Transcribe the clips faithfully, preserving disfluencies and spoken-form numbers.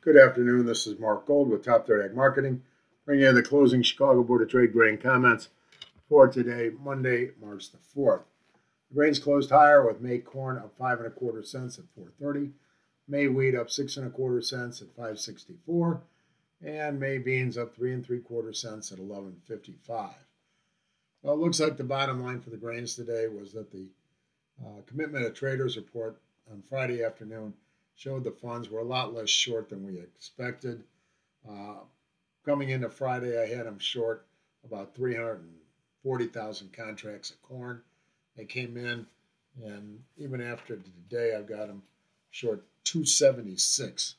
Good afternoon. This is Mark Gold with Top Third Ag Marketing, bringing you the closing Chicago Board of Trade grain comments for today, Monday, March the fourth. The grains closed higher with May corn up five and a quarter cents at four thirty, May wheat up six and a quarter cents at five sixty-four, and May beans up three and three quarter cents at eleven fifty-five. Well, it looks like the bottom line for the grains today was that the uh, commitment of traders report on Friday afternoon showed the funds were a lot less short than we expected. Uh, coming into Friday, I had them short about three hundred forty thousand contracts of corn. They came in, and even after today, I've got them short two seventy-six.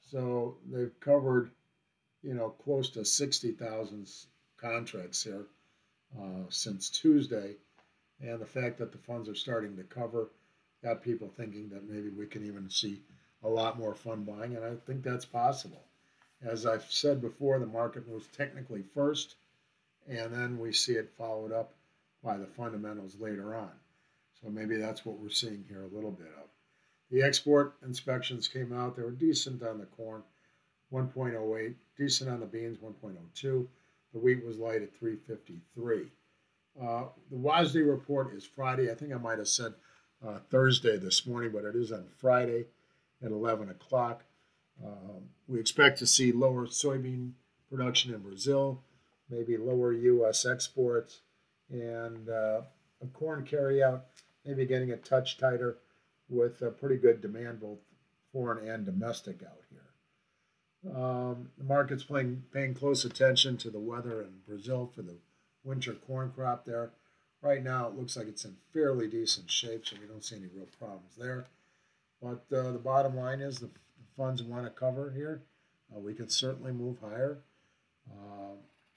So they've covered, you know, close to sixty thousand contracts here uh, since Tuesday. And the fact that the funds are starting to cover got people thinking that maybe we can even see a lot more fund buying, and I think that's possible. As I've said before, the market moves technically first, and then we see it followed up by the fundamentals later on. So maybe that's what we're seeing here a little bit of. The export inspections came out. They were decent on the corn, one point oh eight, decent on the beans, one point oh two. The wheat was light at three fifty-three. Uh, the WASDE report is Friday. I think I might have said uh, Thursday this morning, but it is on Friday at eleven o'clock. Um, we expect to see lower soybean production in Brazil, maybe lower U S exports, and uh, a corn carryout maybe getting a touch tighter with a pretty good demand both foreign and domestic out here. Um, the market's playing, paying close attention to the weather in Brazil for the winter corn crop there. Right now it looks like it's in fairly decent shape, so we don't see any real problems there. But uh, the bottom line is the, the funds want to cover here. Uh, we could certainly move higher. Uh,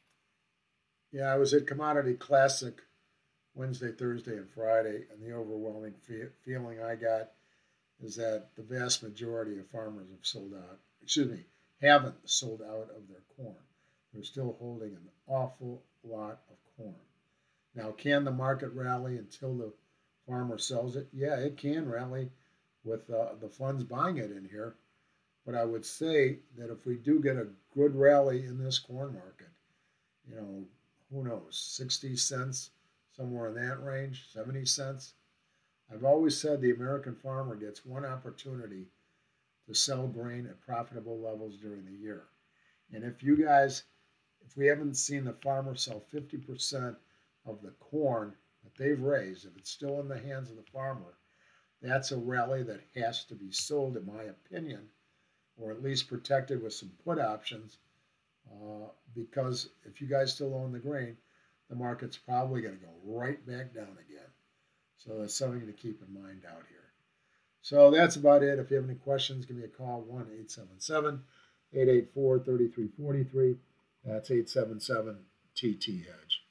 yeah, I was at Commodity Classic Wednesday, Thursday, and Friday, and the overwhelming fe- feeling I got is that the vast majority of farmers have sold out, excuse me, haven't sold out of their corn. They're still holding an awful lot of corn. Now, can the market rally until the farmer sells it? Yeah, it can rally with uh, the funds buying it in here. But I would say that if we do get a good rally in this corn market, you know, who knows, sixty cents, somewhere in that range, seventy cents. I've always said the American farmer gets one opportunity to sell grain at profitable levels during the year. And if you guys, if we haven't seen the farmer sell fifty percent of the corn that they've raised, if it's still in the hands of the farmer, that's a rally that has to be sold, in my opinion, or at least protected with some put options, uh, because if you guys still own the grain, the market's probably going to go right back down again. So that's something to keep in mind out here. So that's about it. If you have any questions, give me a call, one eight seven seven, eight eight four, three three four three. That's eight seven seven T T Hedge.